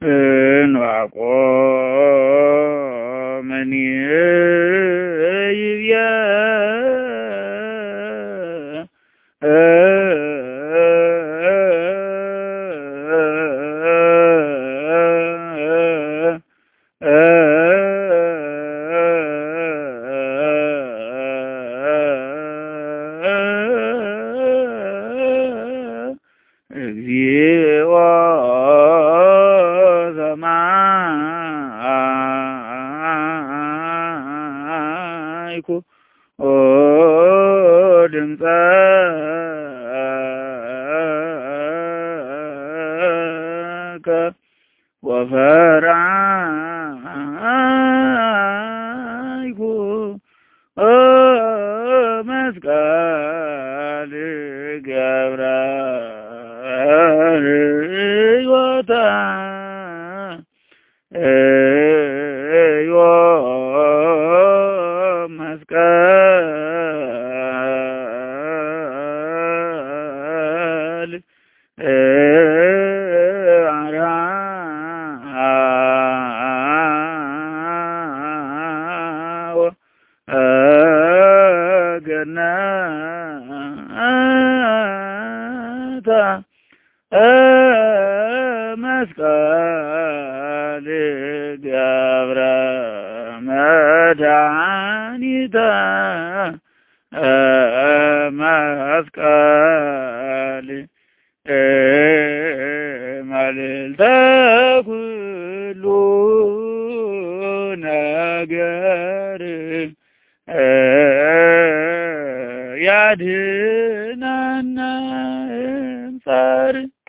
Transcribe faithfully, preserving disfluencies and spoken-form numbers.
እንዋቆመኒ ይብያ እግዚኦ ሰማይኩ ድምፀከ ወፈራይኩ መስቀል ገብረ ሕይወተ እዮ መስቀል አርአዎ ገነተ መስቀል ገብረ መድኃኒተ መስቀል መልዕልተ ኩሉ ነገር ያድኅ